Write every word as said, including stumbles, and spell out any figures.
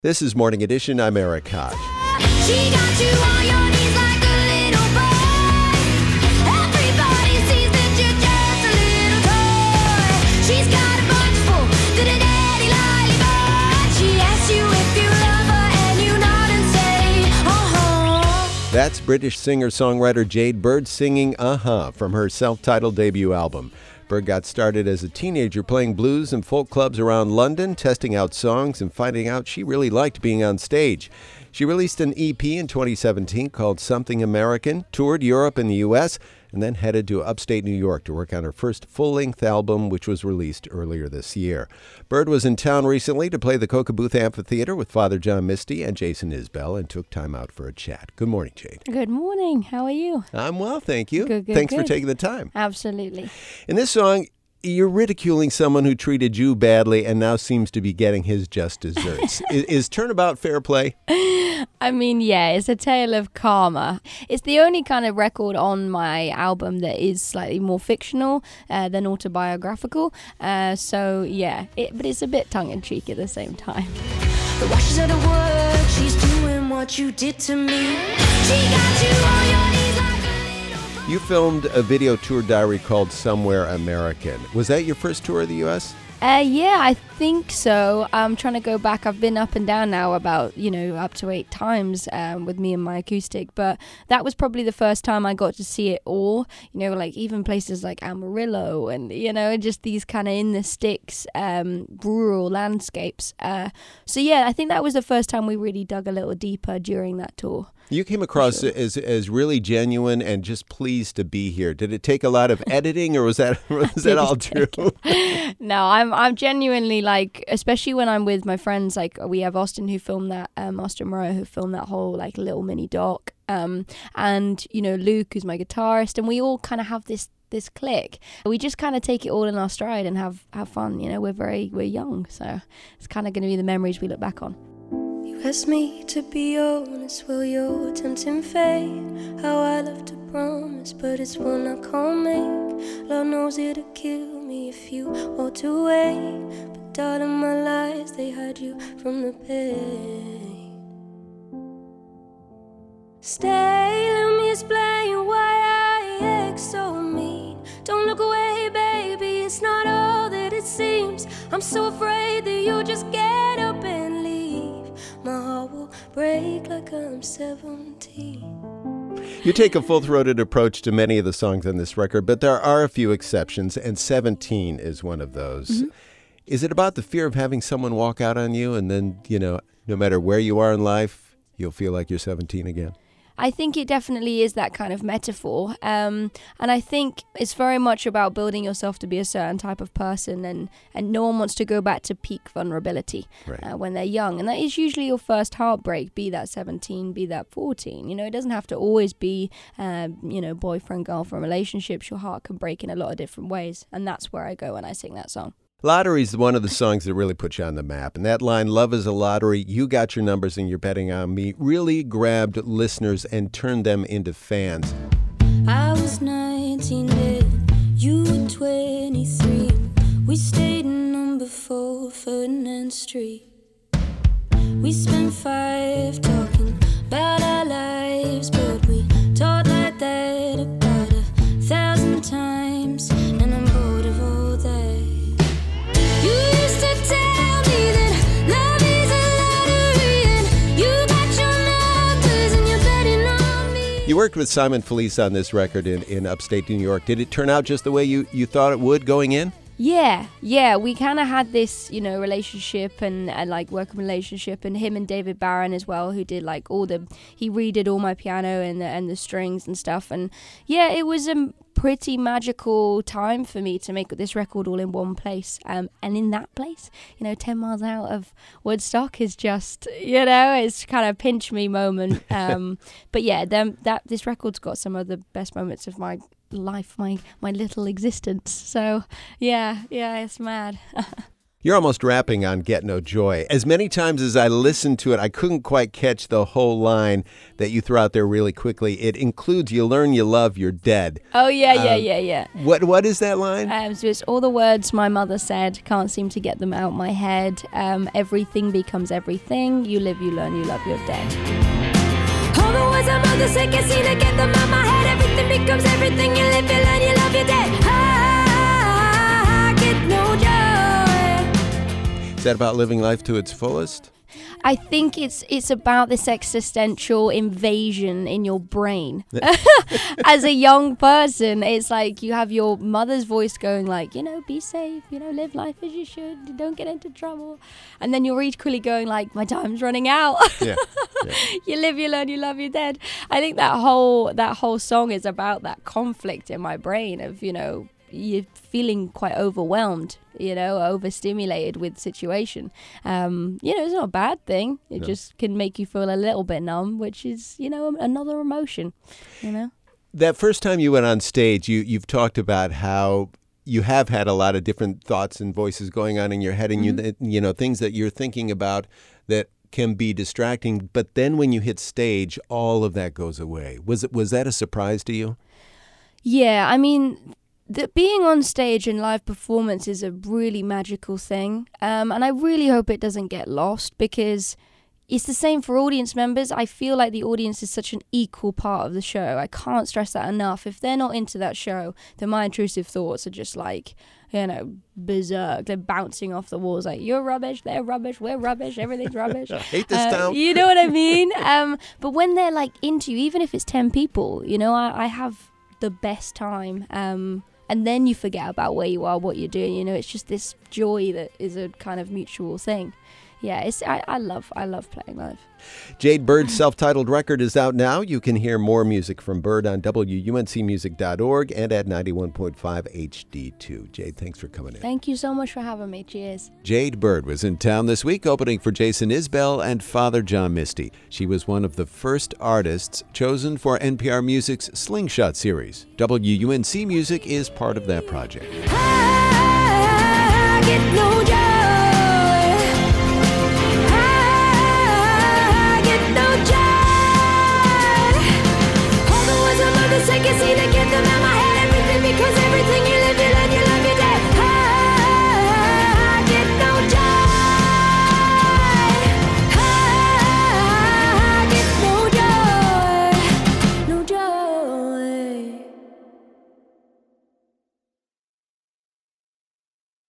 This is Morning Edition. I'm Eric Koch. She got you on your knees like a little boy. Everybody sees that you're just a little toy. She's got a bunch full, did a daddy lollipop. She asks you if you love her and you nod and say, uh-huh. That's British singer-songwriter Jade Bird singing Uh-huh from her self-titled debut album. Bird got started as a teenager playing blues and folk clubs around London, testing out songs and finding out she really liked being on stage. She released an E P in twenty seventeen called Something American, toured Europe and the U S, and then headed to upstate New York to work on her first full-length album, which was released earlier this year. Bird was in town recently to play the Coca Booth Amphitheater with Father John Misty and Jason Isbell and took time out for a chat. Good morning, Jade. Good morning. How are you? I'm well, thank you. Good, good, Thanks good. for taking the time. Absolutely. In this song, you're ridiculing someone who treated you badly and now seems to be getting his just desserts. is, is Turnabout fair play? I mean, yeah, it's a tale of karma. It's the only kind of record on my album that is slightly more fictional uh, than autobiographical. Uh, so, yeah, it, but it's a bit tongue-in-cheek at the same time. The washes of the work, she's doing what you did to me. She got you on your knees like a little boy. You filmed a video tour diary called Somewhere American. Was that your first tour of the U S? Uh, yeah, I think so. I'm trying to go back. I've been up and down now about, you know, up to eight times um, with me and my acoustic. But that was probably the first time I got to see it all. You know, like even places like Amarillo and, you know, just these kind of in the sticks, um, rural landscapes. Uh, so, yeah, I think that was the first time we really dug a little deeper during that tour. You came across Sure. as as really genuine and just pleased to be here. Did it take a lot of editing, or was that was that all true? No, I'm I'm genuinely like, especially when I'm with my friends. Like we have Austin who filmed that, um, Austin Moreau who filmed that whole like little mini doc, um, and you know Luke who's my guitarist, and we all kind of have this this click. We just kind of take it all in our stride and have have fun. You know, we're very we're young, so it's kind of going to be the memories we look back on. Ask me to be honest, will your tempting fate? How I love to promise, but it's one I can't make. Lord knows it'll kill me if you walked away. But darling, my lies, they hide you from the pain. Stay, let me explain why I act so mean. Don't look away, baby, it's not all that it seems. I'm so afraid that you'll just get up and leave. My heart will break like I'm seventeen. You take a full-throated approach to many of the songs on this record, but there are a few exceptions, and seventeen is one of those. Mm-hmm. Is it about the fear of having someone walk out on you and then, you know, no matter where you are in life, you'll feel like you're seventeen again? I think it definitely is that kind of metaphor. Um, and I think it's very much about building yourself to be a certain type of person, and, and no one wants to go back to peak vulnerability right. uh, when they're young. And that is usually your first heartbreak, be that seventeen, be that fourteen. You know, it doesn't have to always be, uh, you know, boyfriend, girlfriend relationships. Your heart can break in a lot of different ways. And that's where I go when I sing that song. Lottery's one of the songs that really put you on the map. And that line, love is a lottery, you got your numbers and you're betting on me, really grabbed listeners and turned them into fans. I was nineteen then, you were twenty-three. We stayed in number four, Ferdinand Street. We spent five talking about our lives, but we talked like that about a thousand times, and I'm bored of all that. You used to tell me that love is a lottery and you got your numbers and you're betting on me. You worked with Simon Felice on this record in, in upstate New York. Did it turn out just the way you, you thought it would going in? Yeah, yeah, we kind of had this, you know, relationship and, and like working relationship, and him and David Barron as well, who did like all the, he redid all my piano and the, and the strings and stuff. And yeah, it was a pretty magical time for me to make this record all in one place. Um, and in that place, you know, ten miles out of Woodstock is just, you know, it's kind of pinch me moment. Um, but yeah, them, that this record's got some of the best moments of my life, my my little existence. So yeah, yeah, it's mad. You're almost rapping on Get No Joy. As many times as I listened to it, I couldn't quite catch the whole line that you throw out there really quickly. It includes, you learn you love, you're dead. Oh, yeah, yeah, Um, yeah, yeah. What What is that line? Um, so it's all the words my mother said, can't seem to get them out my head. Um, everything becomes everything. You live, you learn, you love, you're dead. All the words my mother said, can't seem to get them out my head. Everything becomes everything. You live, you learn, you love, you're dead. I get no joy. Is that about living life to its fullest? I think it's it's about this existential invasion in your brain. As a young person, it's like you have your mother's voice going like, you know, be safe, you know, live life as you should, don't get into trouble. And then you're equally going like, my time's running out. Yeah. yeah. You live, you learn, you love, you're dead. I think that whole that whole song is about that conflict in my brain of, you know, you're feeling quite overwhelmed, you know, overstimulated with situation. Um, you know, it's not a bad thing. It No. just can make you feel a little bit numb, which is, you know, another emotion, you know. That first time you went on stage, you, you've talked about how you have had a lot of different thoughts and voices going on in your head, and Mm-hmm. you, you know, things that you're thinking about that can be distracting. But then when you hit stage, all of that goes away. Was it was that a surprise to you? Yeah, I mean, the, being on stage and live performance is a really magical thing. Um, and I really hope it doesn't get lost, because it's the same for audience members. I feel like the audience is such an equal part of the show. I can't stress that enough. If they're not into that show, then my intrusive thoughts are just like, you know, berserk. They're bouncing off the walls like, you're rubbish, they're rubbish, we're rubbish, everything's rubbish. I hate this Uh, town. You know what I mean? um, but when they're like into you, even if it's ten people, you know, I, I have the best time. Um, and then you forget about where you are, what you're doing. You know, it's just this joy that is a kind of mutual thing. Yeah, it's I, I love I love playing live. Jade Bird's self-titled record is out now. You can hear more music from Bird on W U N C music dot org and at ninety-one point five H D two. Jade, thanks for coming in. Thank you so much for having me. Cheers. Jade Bird was in town this week opening for Jason Isbell and Father John Misty. She was one of the first artists chosen for N P R Music's Slingshot series. W U N C Music is part of that project. I